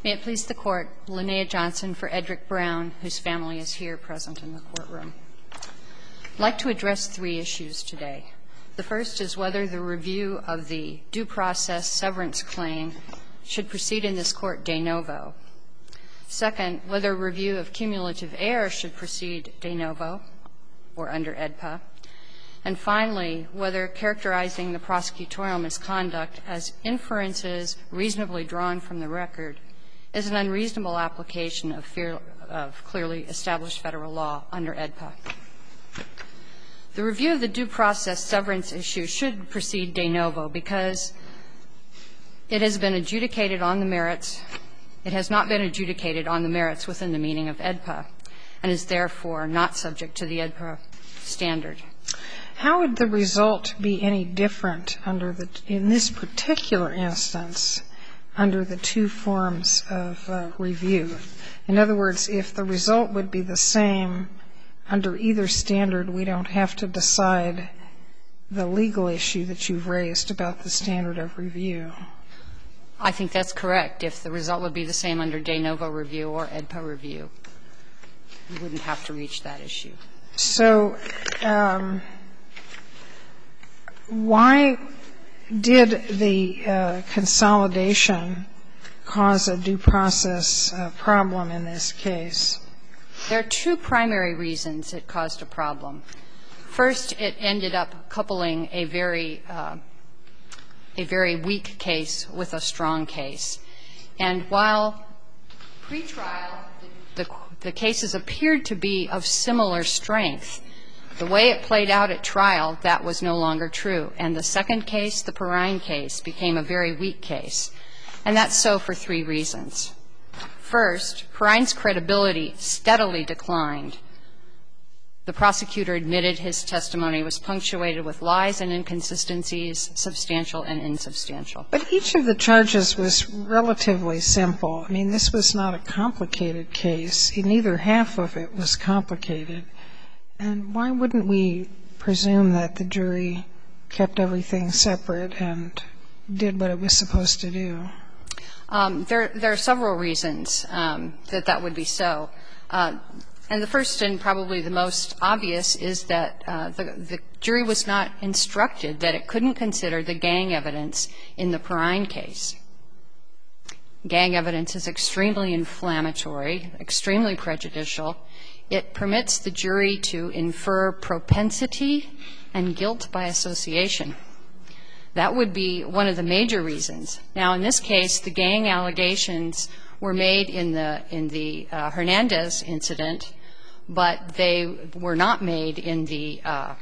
May it please the Court, Linnea Johnson for Edric Brown, whose family is here present in the courtroom. I'd like to address three issues today. The first is whether the review of the due process severance claim should proceed in this court de novo. Second, whether review of cumulative error should proceed de novo or under AEDPA. And finally, whether characterizing the prosecutorial misconduct as inferences reasonably drawn from the record is an unreasonable application of clearly established federal law under AEDPA. The review of the due process severance issue should proceed de novo because it has been adjudicated on the merits. It has not been adjudicated on the merits within the meaning of AEDPA and is therefore not subject to the AEDPA standard. How would the result be any different in this particular instance under the two forms of review? In other words, if the result would be the same under either standard, we don't have to decide the legal issue that you've raised about the standard of review. I think that's correct. If the result would be the same under de novo review or AEDPA review, we wouldn't have to reach that issue. So why did the consolidation cause a due process problem in this case? There are two primary reasons it caused a problem. First, it ended up coupling a very weak case with a strong case. And while pretrial, the cases appeared to be of similar strength, the way it played out at trial, that was no longer true. And the second case, the Perrine case, became a very weak case. And that's so for three reasons. First, Perrine's credibility steadily declined. The prosecutor admitted his testimony was punctuated with lies and inconsistencies, substantial and insubstantial. But each of the charges was relatively simple. I mean, this was not a complicated case. Neither half of it was complicated. And why wouldn't we presume that the jury kept everything separate and did what it was supposed to do? There are several reasons that would be so. And the first and probably the most obvious is that the jury was not instructed that it couldn't consider the gang evidence in the Perrine case. Gang evidence is extremely inflammatory, extremely prejudicial. It permits the jury to infer propensity and guilt by association. That would be one of the major reasons. Now, in this case, the gang allegations were made in the Hernandez incident, but they were not made in the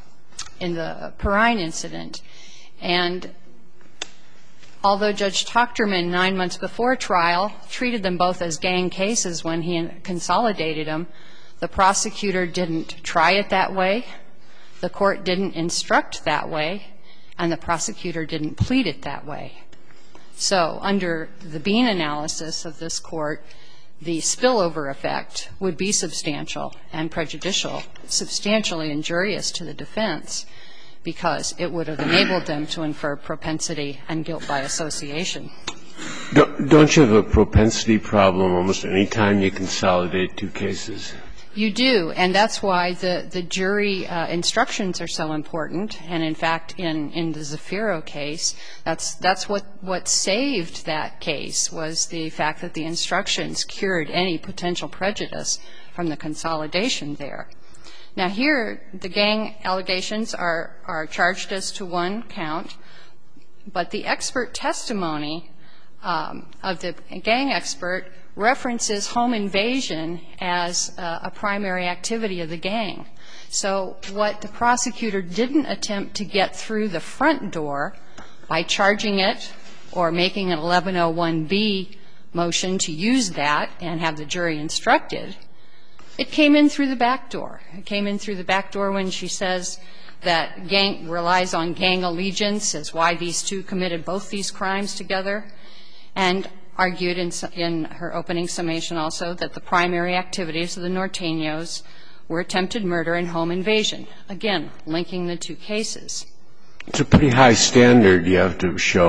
Perrine incident. And although Judge Tochterman, 9 months before trial, treated them both as gang cases when he consolidated them, the prosecutor didn't try it that way, the court didn't instruct that way, and the prosecutor didn't plead it that way. So under the Bean analysis of this court, the spillover effect would be substantial and prejudicial, substantially injurious to the defense, because it would have enabled them to infer propensity and guilt by association. Don't you have a propensity problem almost any time you consolidate two cases? You do, and that's why the jury instructions are so important. And in fact, in the Zafiro case, that's what saved that case was the fact that the instructions cured any potential prejudice from the consolidation there. Now here, the gang allegations are charged as to one count, but the expert testimony of the gang expert references home invasion as a primary activity of the gang. So what the prosecutor didn't attempt to get through the front door by charging it or making an 1101B motion to use that and have the jury instructed, it came in through the back door. It came in through the back door when she says that gang relies on gang allegiance as why these two committed both these crimes together, and argued in her opening summation also that the primary activities of the Norteños were attempted murder and home invasion, again, linking the two cases. It's a pretty high standard you have to show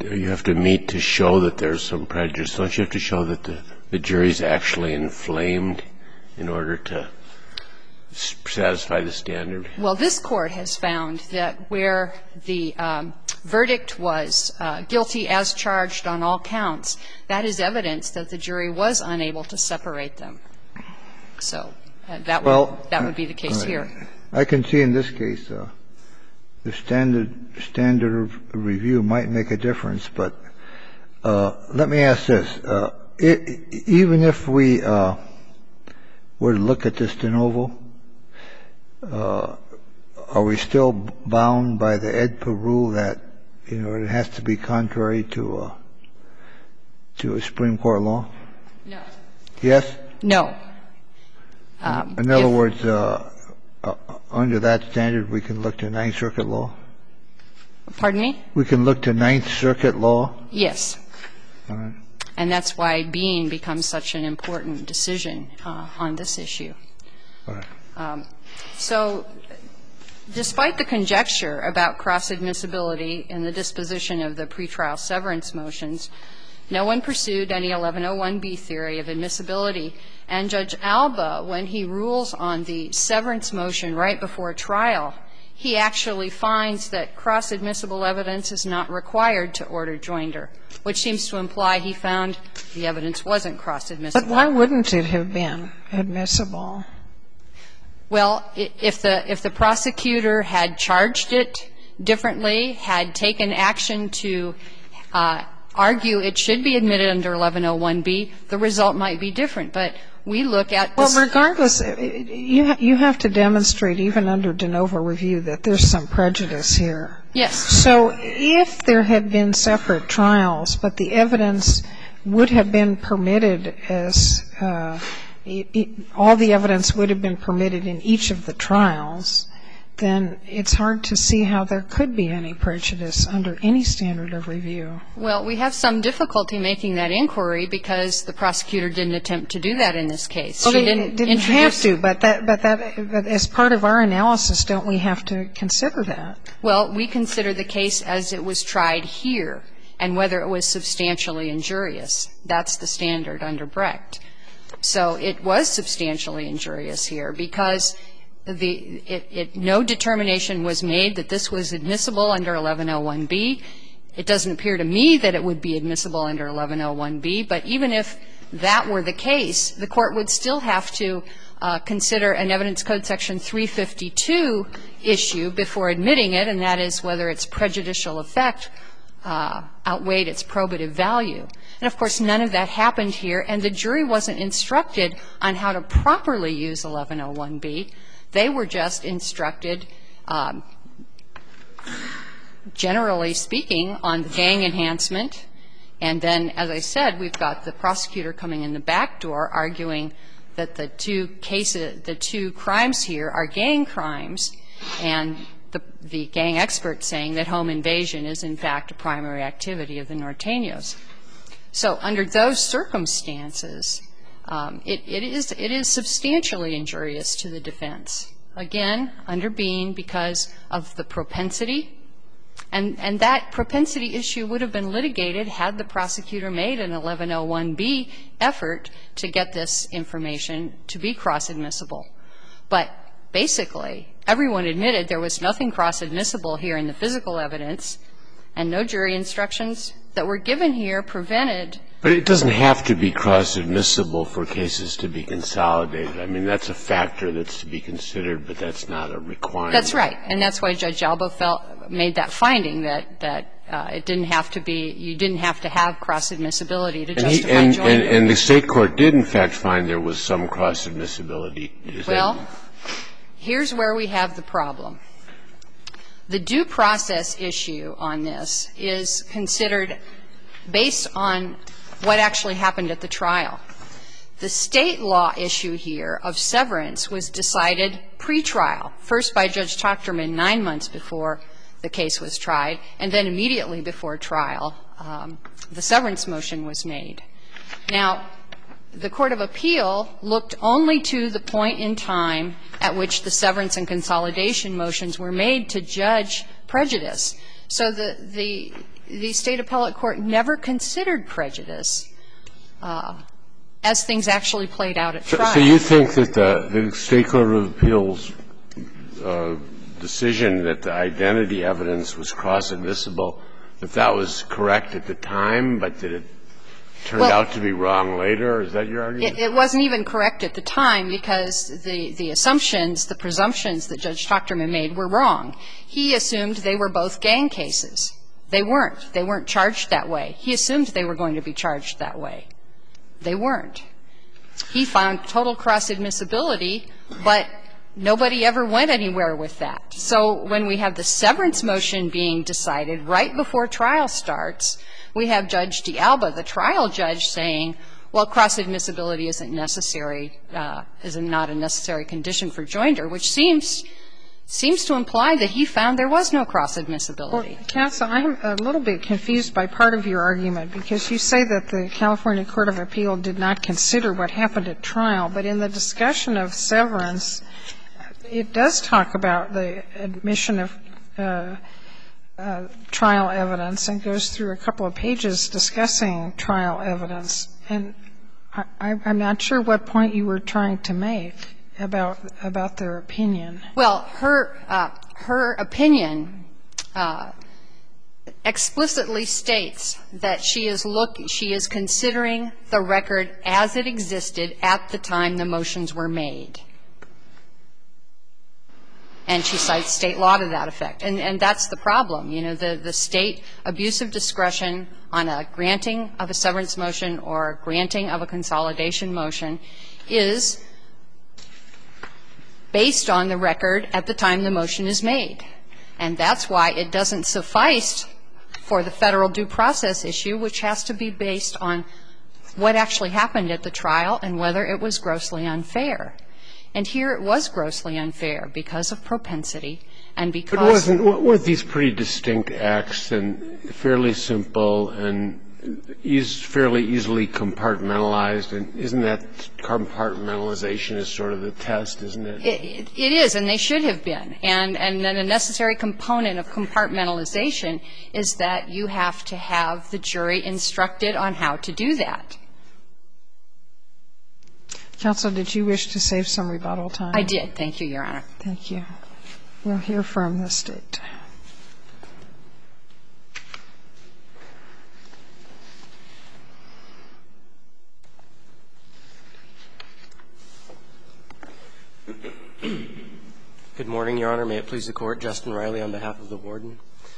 you have to meet to show that there's some prejudice? Don't you have to show that the jury's actually inflamed in order to satisfy the standard? Well, this Court has found that where the verdict was guilty as charged on all counts, that is evidence that the jury was unable to separate them. So that would be the case here. I can see in this case the standard of review might make a difference, but let me ask this. Even if we were to look at this de novo, are we still bound by the AEDPA rule that, you know, it has to be contrary to a Supreme Court law? No. Yes? No. In other words, under that standard, we can look to Ninth Circuit law? Pardon me? We can look to Ninth Circuit law? Yes. All right. And that's why Bean becomes such an important decision on this issue. All right. So despite the conjecture about cross-admissibility in the disposition of the pretrial severance motions, no one pursued any 1101B theory of admissibility. And Judge Alba, when he rules on the severance motion right before trial, he actually finds that cross-admissible evidence is not required to order joinder, which seems to imply he found the evidence wasn't cross-admissible. But why wouldn't it have been admissible? Well, if the prosecutor had charged it differently, had taken action to argue it should be admitted under 1101B, the result might be different. But we look at this. Well, regardless, you have to demonstrate, even under de novo review, that there's some prejudice here. Yes. So if there had been separate trials, but the evidence would have been permitted as all the evidence would have been permitted in each of the trials, then it's hard to see how there could be any prejudice under any standard of review. Well, we have some difficulty making that inquiry because the prosecutor didn't attempt to do that in this case. Well, she didn't have to, but as part of our analysis, don't we have to consider that? Well, we consider the case as it was tried here and whether it was substantially injurious. That's the standard under Brecht. So it was substantially injurious here because no determination was made that this was admissible under 1101B. It doesn't appear to me that it would be admissible under 1101B, but even if that were the case, the Court would still have to consider an Evidence Code Section 352 issue before admitting it, and that is whether its prejudicial effect outweighed its probative value. And, of course, none of that happened here, and the jury wasn't instructed on how to properly use 1101B. They were just instructed, generally speaking, on the gang enhancement. And then, as I said, we've got the prosecutor coming in the back door arguing that the two crimes here are gang crimes, and the gang expert saying that home invasion is, in fact, a primary activity of the Norteños. So under those circumstances, it is substantially injurious to the defense. Again, under Bean, because of the propensity. And that propensity issue would have been litigated had the prosecutor made an 1101B effort to get this information to be cross-admissible. But basically, everyone admitted there was nothing cross-admissible here in the physical evidence, and no jury instructions that were given here prevented. But it doesn't have to be cross-admissible for cases to be consolidated. I mean, that's a factor that's to be considered, but that's not a requirement. That's right. And that's why Judge Alba made that finding, that it didn't have to be, you didn't have to have cross-admissibility to justify joining. And the State court did, in fact, find there was some cross-admissibility. Well, here's where we have the problem. The due process issue on this is considered based on what actually happened at the trial. The State law issue here of severance was decided pre-trial, first by Judge Tochterman 9 months before the case was tried, and then immediately before trial, the severance motion was made. Now, the Court of Appeal looked only to the point in time at which the severance and consolidation motions were made to judge prejudice. So the the State Appellate Court never considered prejudice as things actually played out at trial. So you think that the State Court of Appeals decision that the identity evidence was cross-admissible, that was correct at the time, but that it turned out to be wrong later? Is that your argument? It wasn't even correct at the time because the assumptions, the presumptions that Judge Tochterman made were wrong. He assumed they were both gang cases. They weren't. They weren't charged that way. He assumed they were going to be charged that way. They weren't. He found total cross-admissibility, but nobody ever went anywhere with that. So when we have the severance motion being decided right before trial starts, we have Judge D'Alba, the trial judge, saying, well, cross-admissibility isn't necessary, is not a necessary condition for joinder, which seems to imply that he found there was no cross-admissibility. Well, counsel, I'm a little bit confused by part of your argument, because you say that the California Court of Appeal did not consider what happened at trial, but in the discussion of severance, it does talk about the admission of trial evidence and goes through a couple of pages discussing trial evidence. And I'm not sure what point you were trying to make about their opinion. Well, her opinion explicitly states that she is considering the record as it existed at the time the motions were made. And she cites State law to that effect. And that's the problem. You know, the State abuse of discretion on a granting of a severance motion or granting of a consolidation motion is based on the record at the time the motion is made. And that's why it doesn't suffice for the Federal due process issue, which has to be based on what actually happened at the trial and whether it was grossly unfair. And here it was grossly unfair because of propensity and because But weren't these pretty distinct acts and fairly simple and fairly easily compartmentalized? And isn't that compartmentalization is sort of the test, isn't it? It is, and they should have been. And then a necessary component of compartmentalization is that you have to have the jury instructed on how to do that. Counsel, did you wish to save some rebuttal time? I did. Thank you, Your Honor. Thank you. We'll hear from the State. Good morning, Your Honor. May it please the Court. Justin Riley on behalf of the Warden.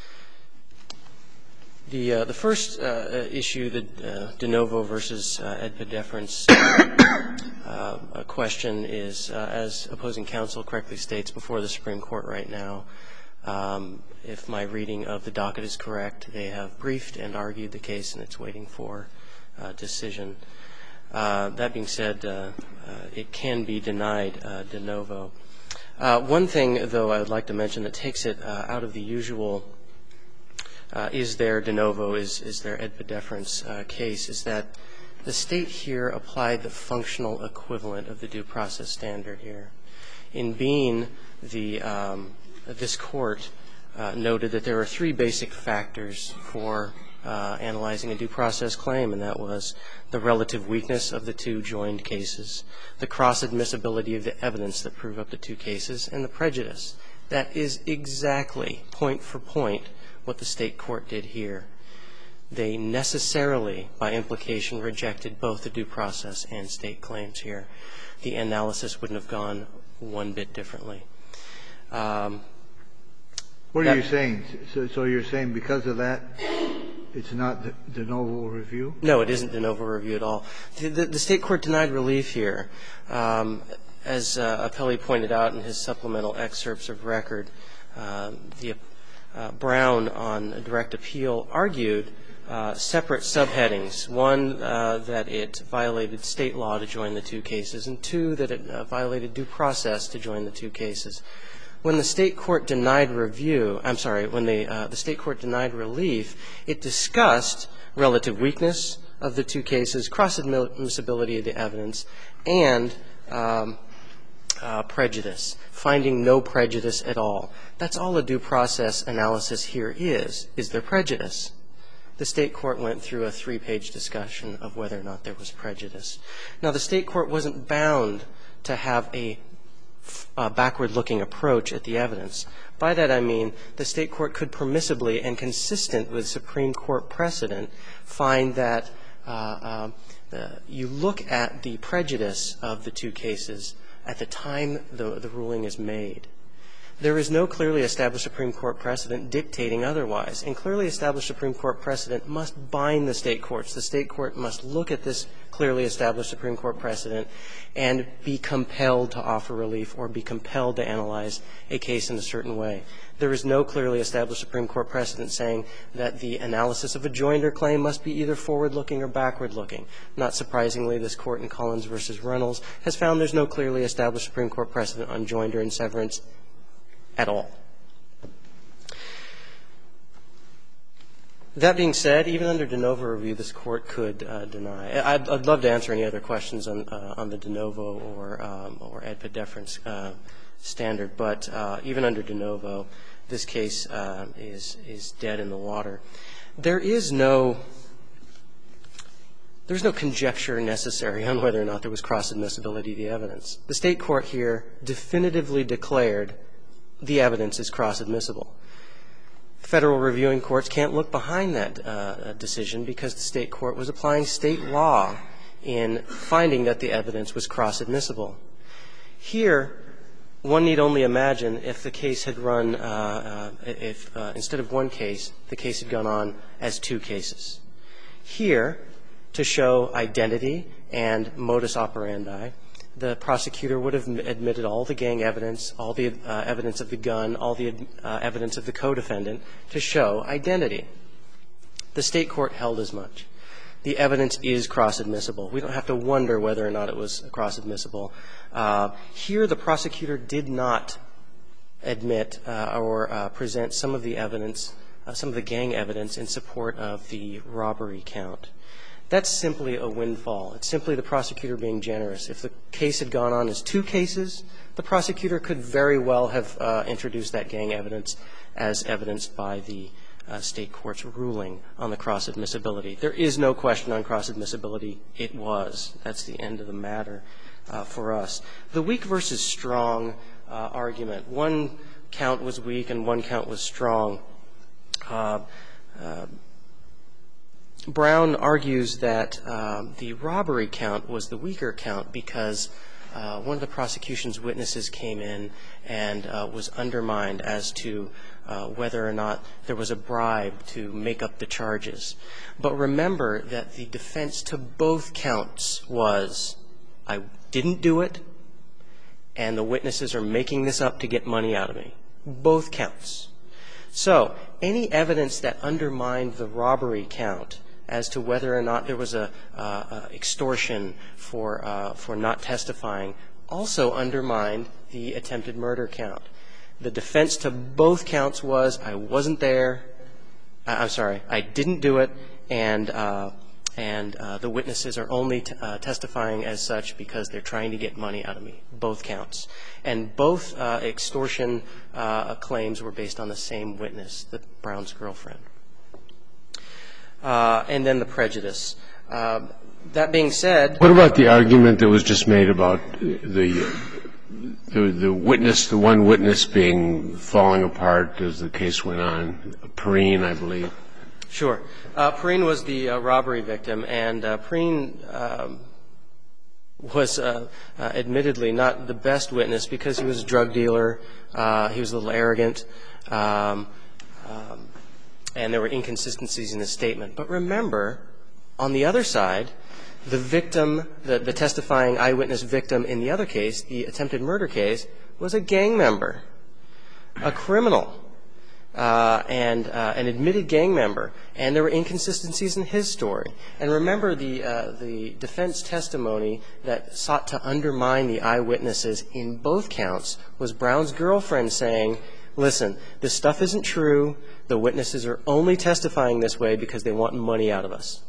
The first issue, the de novo versus ad pedeference question is, as opposing counsel correctly states, before the Supreme Court right now. If my reading of the docket is correct, they have briefed and argued the case, and it's waiting for decision. That being said, it can be denied de novo. One thing, though, I would like to mention that takes it out of the usual is there de novo, is there ad pedeference case, is that the State here applied the functional equivalent of the due process standard here. In Bean, this Court noted that there are three basic factors for analyzing a due process claim, and that was the relative weakness of the two joined cases, the cross-admissibility of the evidence that prove up the two cases, and the prejudice. That is exactly, point for point, what the State court did here. They necessarily, by implication, rejected both the due process and State claims here. The analysis wouldn't have gone one bit differently. What are you saying? So you're saying because of that, it's not de novo review? No, it isn't de novo review at all. The State court denied relief here. As Apelli pointed out in his supplemental excerpts of record, Brown on direct appeal argued separate subheadings. One, that it violated State law to join the two cases, and two, that it violated due process to join the two cases. When the State court denied review, I'm sorry, when the State court denied relief, it discussed relative weakness of the two cases, cross-admissibility of the evidence, and prejudice, finding no prejudice at all. That's all a due process analysis here is there prejudice? the State court went through a 3-page discussion of whether or not there was prejudice. Now, the State court wasn't bound to have a backward-looking approach at the evidence. By that I mean the State court could permissibly and consistent with Supreme Court precedent find that you look at the prejudice of the two cases at the time the ruling is made. There is no clearly established Supreme Court precedent dictating otherwise. And clearly established Supreme Court precedent must bind the State courts. The State court must look at this clearly established Supreme Court precedent and be compelled to offer relief or be compelled to analyze a case in a certain way. There is no clearly established Supreme Court precedent saying that the analysis of a joinder claim must be either forward-looking or backward-looking. Not surprisingly, this Court in Collins v. Reynolds has found there's no clearly established Supreme Court precedent on joinder and severance at all. That being said, even under de novo review, this Court could deny. I'd love to answer any other questions on the de novo or AEDPA deference standard, but even under de novo, this case is dead in the water. There's no conjecture necessary on whether or not there was cross-admissibility of the evidence. The State court here definitively declared the evidence is cross-admissible. Federal reviewing courts can't look behind that decision because the State court was applying State law in finding that the evidence was cross-admissible. Here, one need only imagine if the case had run, instead of one case, the case had gone on as two cases. Here, to show identity and modus operandi, the prosecutor would have admitted all the gang evidence, all the evidence of the gun, all the evidence of the co-defendant to show identity. The State court held as much. The evidence is cross-admissible. We don't have to wonder whether or not it was cross-admissible. Here, the prosecutor did not admit or present some of the evidence, some of the gang evidence in support of the robbery count. That's simply a windfall. It's simply the prosecutor being generous. If the case had gone on as two cases, the prosecutor could very well have introduced that gang evidence as evidenced by the State court's ruling on the cross-admissibility. There is no question on cross-admissibility. It was. That's the end of the matter for us. The weak versus strong argument. One count was weak and one count was strong. Brown argues that the robbery count was the weaker count because one of the prosecution's witnesses came in and was undermined as to whether or not there was a bribe to make up the charges. But remember that the defense to both counts was, I didn't do it, and the witnesses are making this up to get money out of me. Both counts. So any evidence that undermined the robbery count as to whether or not there was a extortion for not testifying also undermined the attempted murder count. The defense to both counts was, I wasn't there, I didn't do it, and the witnesses are only testifying as such because they're trying to get money out of me. Both counts. And both extortion claims were based on the same witness, Brown's girlfriend. And then the prejudice. That being said — What about the argument that was just made about the witness, the one witness being falling apart as the case went on? Perrine, I believe. Sure. Perrine was the robbery victim, and Perrine was admittedly not the best witness because he was a drug dealer, he was a little arrogant, and there were inconsistencies in his statement. But remember, on the other side, the victim, the testifying eyewitness victim in the other case, the attempted murder case, was a gang member, a criminal, and an admitted gang member. And there were inconsistencies in his story. And remember, the defense testimony that sought to undermine the eyewitnesses in both counts was Brown's girlfriend saying, listen, this stuff isn't true. The witnesses are only testifying this way because they want money out of us.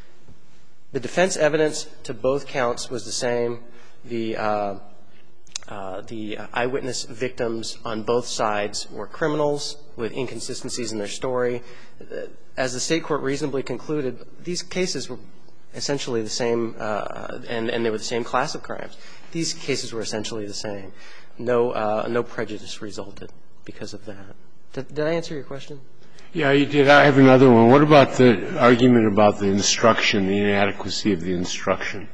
The defense evidence to both counts was the same. The the eyewitness victims on both sides were criminals with inconsistencies in their story. As the State court reasonably concluded, these cases were essentially the same, and they were the same class of crimes. These cases were essentially the same. No prejudice resulted because of that. Did I answer your question? Yeah, you did. I have another one. What about the argument about the instruction, the inadequacy of the instruction?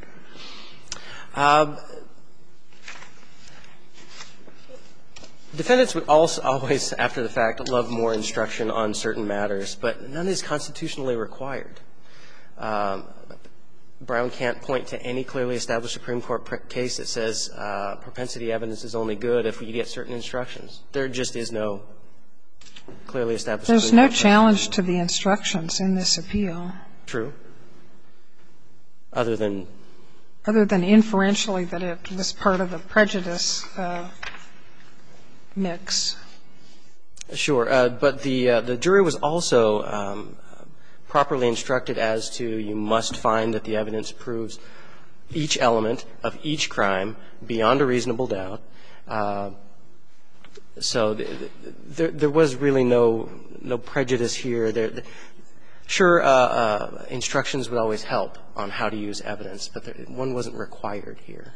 Defendants would also always, after the fact, love more instruction on certain matters, but none is constitutionally required. Brown can't point to any clearly established Supreme Court case that says propensity evidence is only good if you get certain instructions. There just is no clearly established Supreme Court There's no challenge to the instructions in this appeal. True. Other than inferentially that it was part of the prejudice mix. Sure. But the jury was also properly instructed as to you must find that the evidence proves each element of each crime beyond a reasonable doubt. So there was really no prejudice here. Sure, instructions would always help on how to use evidence, but one wasn't required here.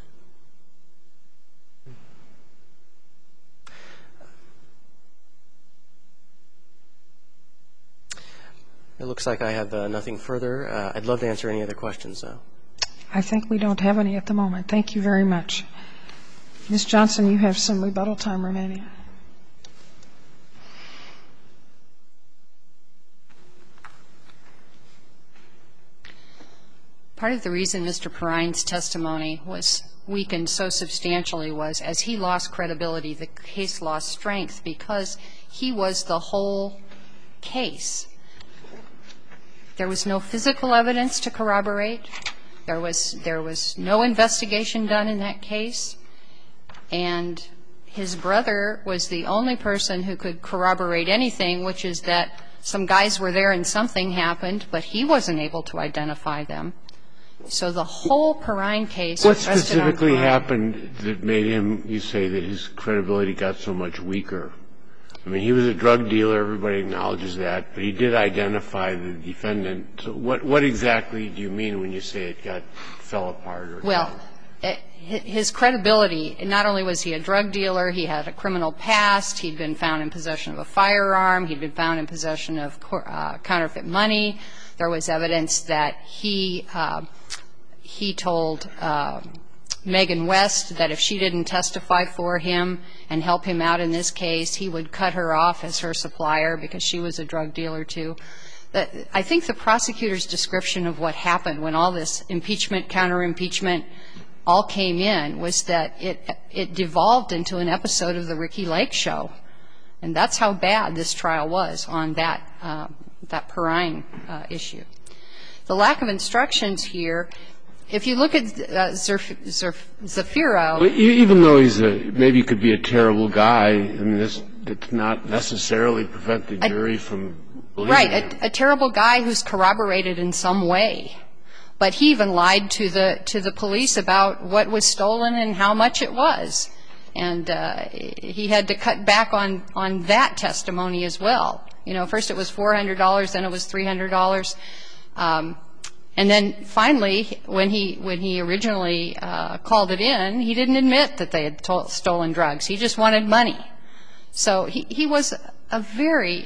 It looks like I have nothing further. I'd love to answer any other questions, though. I think we don't have any at the moment. Thank you very much. Ms. Johnson, you have some rebuttal time remaining. Part of the reason Mr. Perine's testimony was weakened so substantially was as he lost credibility, the case lost strength because he was the whole case. There was no physical evidence to corroborate. There was no investigation done in that case. And his brother was the only person who could corroborate anything, which is that some guys were there and something happened, but he wasn't able to identify them. So the whole Perine case rested on Perine. What specifically happened that made him, you say, that his credibility got so much weaker? I mean, he was a drug dealer. Everybody acknowledges that. But he did identify the defendant. So what exactly do you mean when you say it fell apart? Well, his credibility, not only was he a drug dealer, he had a criminal past. He'd been found in possession of a firearm. He'd been found in possession of counterfeit money. There was evidence that he told Megan West that if she didn't testify for him and help him out in this case, he would cut her off as her supplier because she was a drug dealer, too. I think the prosecutor's description of what happened when all this impeachment, counter-impeachment all came in was that it devolved into an episode of the Ricky Lake Show. And that's how bad this trial was on that Perine issue. The lack of instructions here, if you look at Zafiro. Even though maybe could be a terrible guy, I mean, it's not necessarily prevent the jury from believing him. Right, a terrible guy who's corroborated in some way. But he even lied to the police about what was stolen and how much it was. And he had to cut back on that testimony as well. You know, first it was $400, then it was $300. And then finally, when he originally called it in, he didn't admit that they had stolen drugs. He just wanted money. So he was a very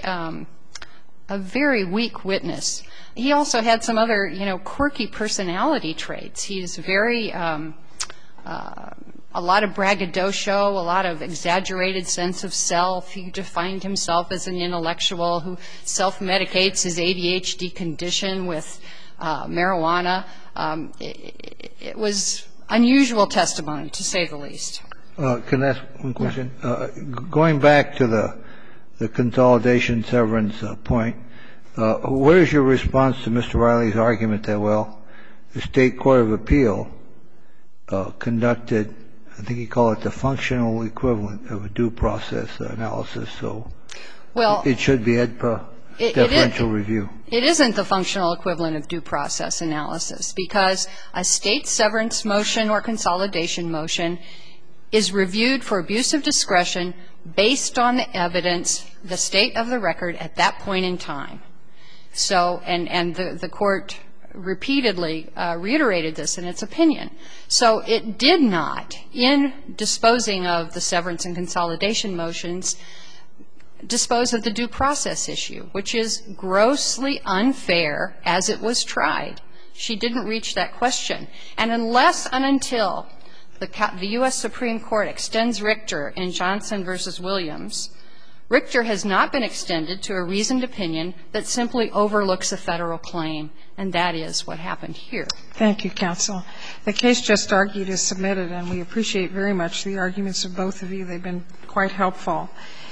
weak witness. He also had some other, quirky personality traits. He's very a lot of braggadocio, a lot of exaggerated sense of self. He defined himself as an intellectual who self-medicates his ADHD condition with marijuana. It was unusual testimony, to say the least. Can I ask one question? Going back to the consolidation severance point, what is your response to Mr. Riley's argument that, well, the State Court of Appeal conducted, I think he called it the functional equivalent of a due process analysis, so it should be AEDPA deferential review? It isn't the functional equivalent of due process analysis because a State severance motion or consolidation motion is reviewed for abuse of discretion based on the evidence, the state of the record at that point in time. So, and the Court repeatedly reiterated this in its opinion. So it did not, in disposing of the severance and consolidation motions, dispose of the due process issue, which is grossly unfair as it was tried. She didn't reach that question. And unless and until the U.S. Supreme Court extends Richter in Johnson v. Williams, Richter has not been extended to a reasoned opinion that simply overlooks a Federal claim, and that is what happened here. Thank you, counsel. The case just argued is submitted, and we appreciate very much the arguments of both of you. They've been quite helpful.